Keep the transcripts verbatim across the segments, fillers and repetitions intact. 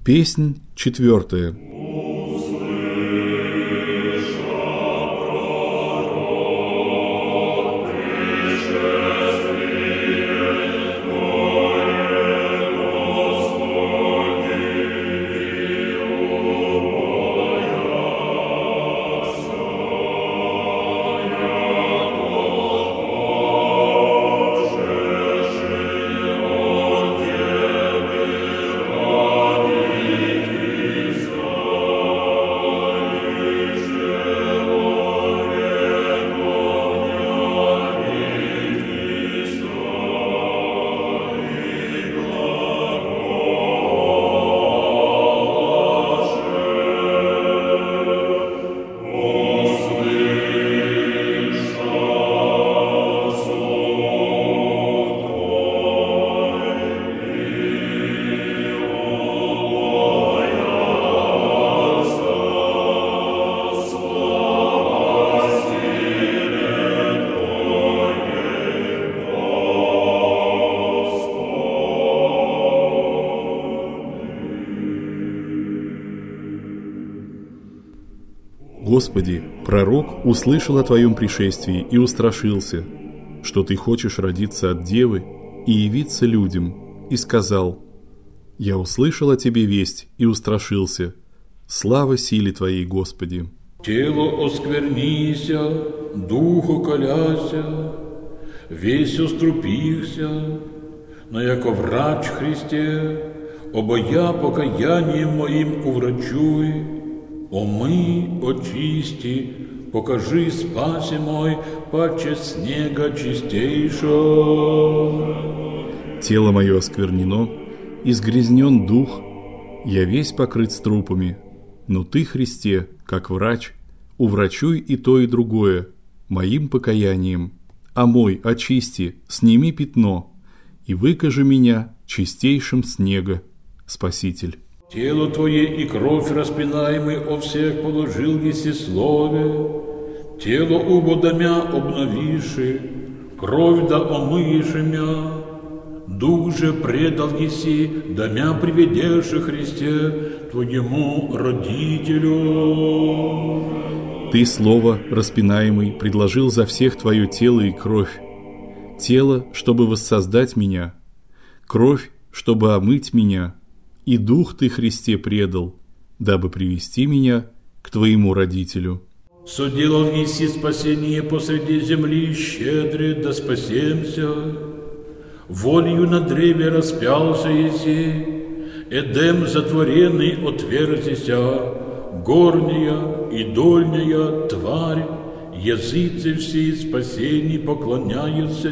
Песнь четвертая. Господи, пророк услышал о Твоем пришествии и устрашился, что Ты хочешь родиться от девы и явиться людям, и сказал: Я услышал о Тебе весть и устрашился. Слава силе Твоей, Господи! Тело осквернися, духу коляся, весь острупихся, но яко врач Христе, обоя покаянием моим уврачуй, омый, очисти, покажи спасе мой, паче снега чистейшего. Тело мое осквернено, изгрязнен дух, я весь покрыт струпами, но Ты, Христе, как врач, уврачуй и то, и другое моим покаянием. Омой, очисти, сними пятно, и выкажи меня чистейшим снега, Спаситель. Тело Твое и кровь распинаемый о всех положил еси слове, тело убодомя обновиши, кровь да омыиши мя, дух же предал еси, да мя приведеши Христе, Твоему родителю. Ты, Слово распинаемый, предложил за всех Твое тело и кровь, тело, чтобы воссоздать меня, кровь, чтобы омыть меня, и дух Ты, Христе, предал, дабы привести меня к Твоему родителю. Соделал еси спасение посреди земли, щедре да спасемся. Волею на древе распялся еси, Эдем затворенный отверзися, горняя и дольняя тварь, языцы все спасений поклоняются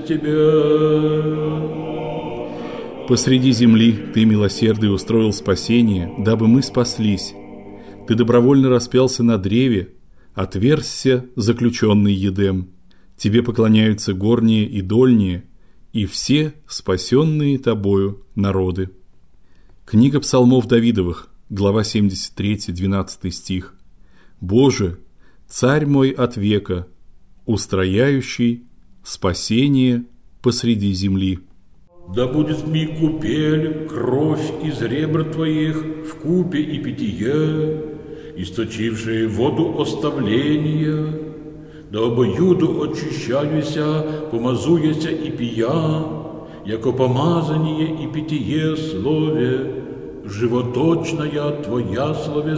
Тебе. Посреди земли Ты, милосердный, устроил спасение, дабы мы спаслись. Ты добровольно распялся на древе, отверзся заключенный Едем. Тебе поклоняются горние и дольние, и все спасенные Тобою народы. Книга Псалмов Давидовых, глава семьдесят три, двенадцатый стих. Боже, царь мой от века, устрояющий спасение посреди земли. Да будет ми купель, кровь из ребр Твоих в купе и питье, источившие воду оставления, да обоюду очищаюся, помазуяся и пия, яко помазание и питье слове, животочная Твоя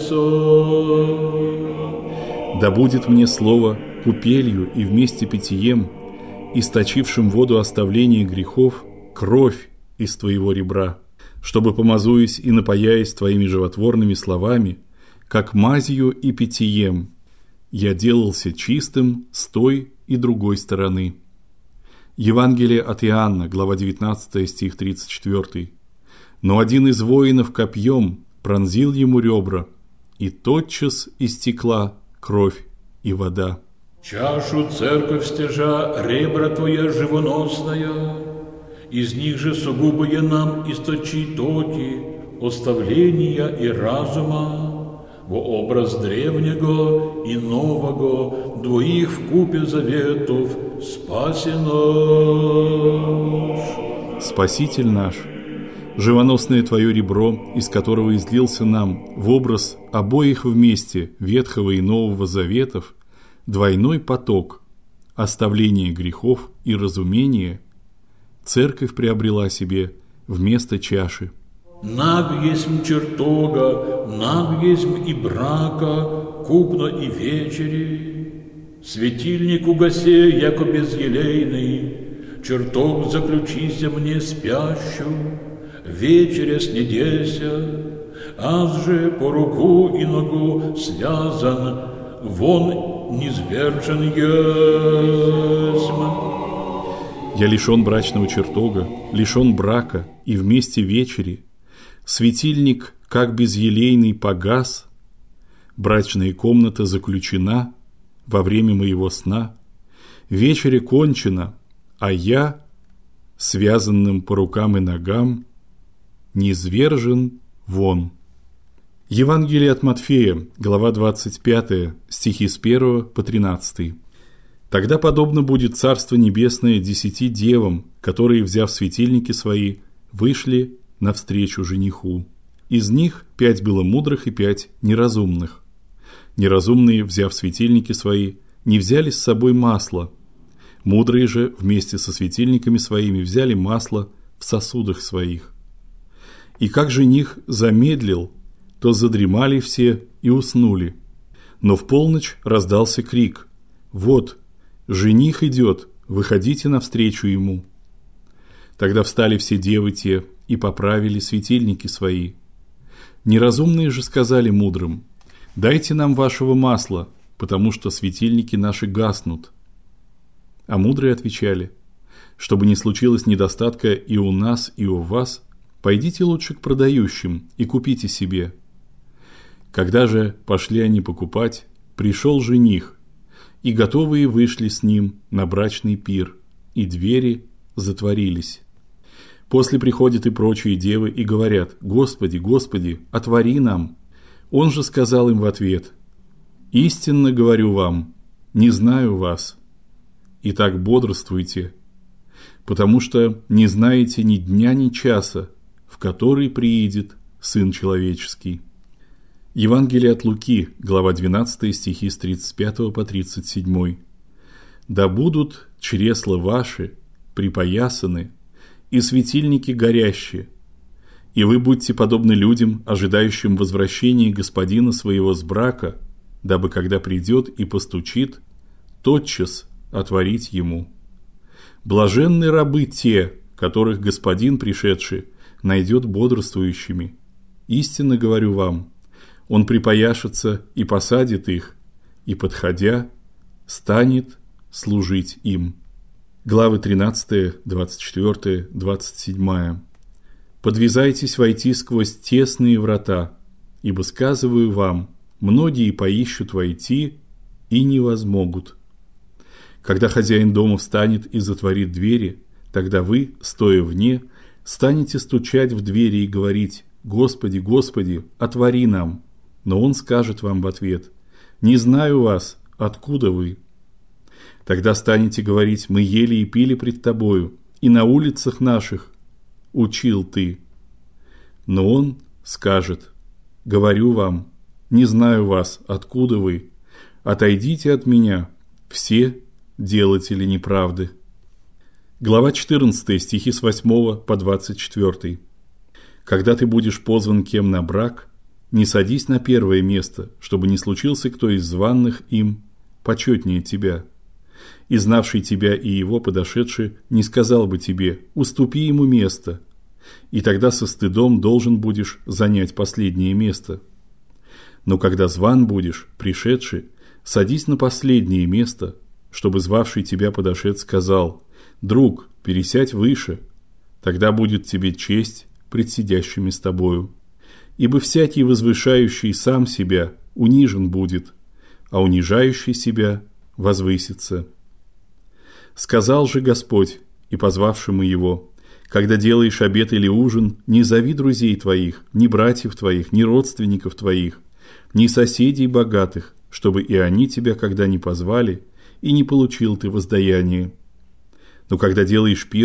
словеса. Да будет мне слово купелью и вместе питьем, источившим воду оставления грехов, кровь из Твоего ребра, чтобы, помазуясь и напояясь Твоими животворными словами, как мазью и питьем, я делался чистым с той и другой стороны. Евангелие от Иоанна, глава девятнадцатая, стих тридцать четвёртый. Но один из воинов копьем пронзил ему ребра, и тотчас истекла кровь и вода. Чашу церковь стяжа, ребра Твоя живоносная, из них же сугубое нам источи токи, оставления и разума, во образ древнего и нового, двоих вкупе заветов, спаси наш. Спаситель наш, живоносное твое ребро, из которого излился нам в образ обоих вместе Ветхого и Нового Заветов двойной поток оставления грехов и разумения, церковь приобрела себе вместо чаши. Наг есмь чертога, наг есмь и брака, купно и вечери. Светильник угасе, яко безелейный, чертог заключися мне спящую, вечеря снедеся, аз же по руку и ногу связан, вон низвержен есмь. Я лишен брачного чертога, лишен брака, и вместе вечери. Светильник, как безелейный, погас, брачная комната заключена во время моего сна, вечеря кончена, а я, связанным по рукам и ногам, низвержен вон. Евангелие от Матфея, глава двадцать пятая, стихи с первого по тринадцатый. Тогда подобно будет Царство Небесное десяти девам, которые, взяв светильники свои, вышли навстречу жениху. Из них пять было мудрых и пять неразумных. Неразумные, взяв светильники свои, не взяли с собой масла. Мудрые же вместе со светильниками своими взяли масло в сосудах своих. И как жених замедлил, то задремали все и уснули. Но в полночь раздался крик: «Вот, жених идет, выходите навстречу ему». Тогда встали все девы те и поправили светильники свои. Неразумные же сказали мудрым: «Дайте нам вашего масла, потому что светильники наши гаснут». А мудрые отвечали: «Чтобы не случилось недостатка и у нас, и у вас, пойдите лучше к продающим и купите себе». Когда же пошли они покупать, пришел жених, и готовые вышли с ним на брачный пир, и двери затворились. После приходят и прочие девы и говорят: «Господи, Господи, отвори нам». Он же сказал им в ответ: «Истинно говорю вам, не знаю вас. Итак, бодрствуйте, потому что не знаете ни дня, ни часа, в который приидет Сын Человеческий». Евангелие от Луки, глава двенадцатая, стихи с тридцать пятого по тридцать седьмой. «Да будут чресла ваши припоясаны, и светильники горящие, и вы будьте подобны людям, ожидающим возвращения господина своего с брака, дабы, когда придет и постучит, тотчас отворить ему. Блаженны рабы те, которых господин, пришедший, найдет бодрствующими. Истинно говорю вам, он припояшется и посадит их, и, подходя, станет служить им». Главы тринадцатая, двадцать четвёртая, двадцать седьмая. «Подвязайтесь войти сквозь тесные врата, ибо, сказываю вам, многие поищут войти и не возмогут. Когда хозяин дома встанет и затворит двери, тогда вы, стоя вне, станете стучать в двери и говорить: Господи, Господи, отвори нам. Но он скажет вам в ответ: не знаю вас, откуда вы? Тогда станете говорить: мы ели и пили пред тобою, и на улицах наших учил ты. Но он скажет: говорю вам, не знаю вас, откуда вы. Отойдите от меня, все делатели неправды». Глава четырнадцатая, стихи с восьмого по двадцать четвёртый. «Когда ты будешь позван кем на брак, не садись на первое место, чтобы не случился кто из званных им почетнее тебя. И знавший тебя и его подошедший не сказал бы тебе: уступи ему место, и тогда со стыдом должен будешь занять последнее место. Но когда зван будешь, пришедший, садись на последнее место, чтобы звавший тебя подошед сказал: друг, пересядь выше, тогда будет тебе честь пред сидящими с тобою. Ибо всякий возвышающий сам себя унижен будет, а унижающий себя возвысится. Сказал же Господь и позвавшему его: когда делаешь обед или ужин, не зови друзей твоих, ни братьев твоих, ни родственников твоих, ни соседей богатых, чтобы и они тебя когда не позвали, и не получил ты воздаяние. Но когда делаешь пир,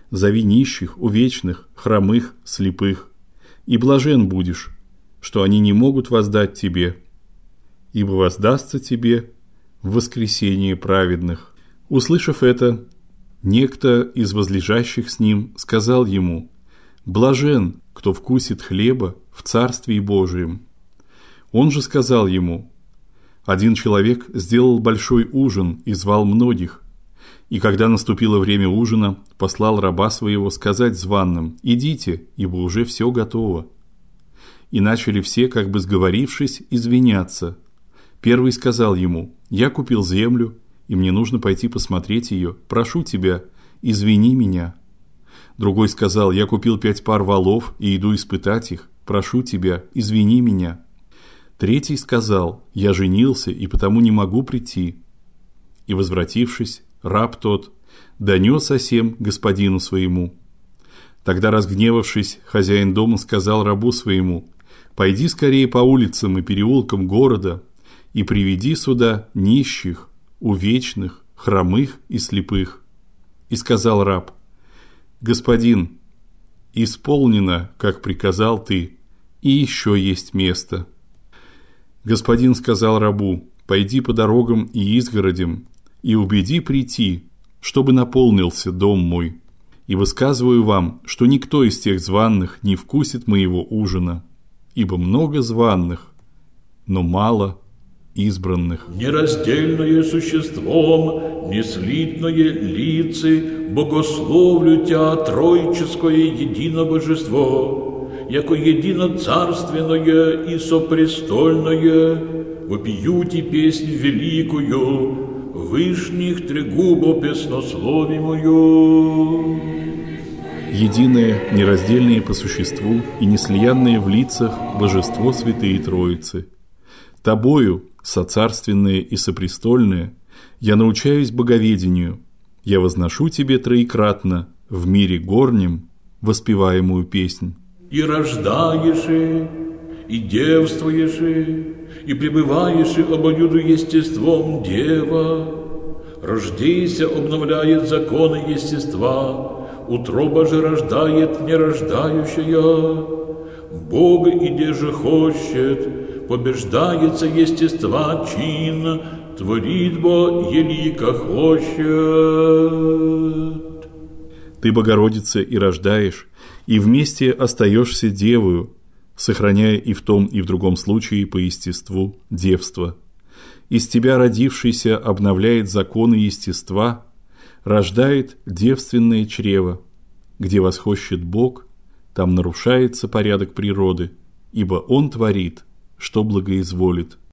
Зови нищих, увечных, хромых, слепых, и блажен будешь, что они не могут воздать тебе, ибо воздастся тебе в воскресение праведных». Услышав это, некто из возлежащих с ним сказал ему: «Блажен, кто вкусит хлеба в Царствии Божием». Он же сказал ему: «Один человек сделал большой ужин и звал многих, и когда наступило время ужина, послал раба своего сказать званым: идите, ибо уже все готово». И начали все, как бы сговорившись, извиняться. Первый сказал ему: «Я купил землю, и мне нужно пойти посмотреть ее. Прошу тебя, извини меня». Другой сказал: «Я купил пять пар волов и иду испытать их. Прошу тебя, извини меня». Третий сказал: «Я женился, и потому не могу прийти». И, возвратившись, раб тот донес о сем господину своему. Тогда, разгневавшись, хозяин дома сказал рабу своему: «Пойди скорее по улицам и переулкам города и приведи сюда нищих, увечных, хромых и слепых». И сказал раб: «Господин, исполнено, как приказал ты, и еще есть место». Господин сказал рабу: «Пойди по дорогам и изгородям и убеди прийти, чтобы наполнился дом мой. Ибо сказываю вам, что никто из тех званных не вкусит моего ужина, ибо много званных, но мало избранных». Нераздельное существом, неслитное лицы, богословлю Тя Троическое едино божество, яко едино царственное и сопрестольное, вопиюти песнь великую, вышних трегубо песнословимую. Единое, нераздельное по существу и неслиянное в лицах божество Святые Троицы. Тобою, соцарственное и сопрестольное, я научаюсь боговедению, я возношу тебе троекратно в мире горнем воспеваемую песнь. И рождаешь, и девствуешь, и пребываешь обоюду естеством дева. Рождейся обновляет законы естества, утроба же рождает нерождающая. Бог иде же хочет, побеждается естества чин, творит бо елика хочет. Ты, Богородица, и рождаешь, и вместе остаешься девою, сохраняя и в том, и в другом случае по естеству девство. Из тебя родившийся обновляет законы естества, рождает девственное чрево. Где восхощет Бог, там нарушается порядок природы, ибо Он творит, что благоизволит.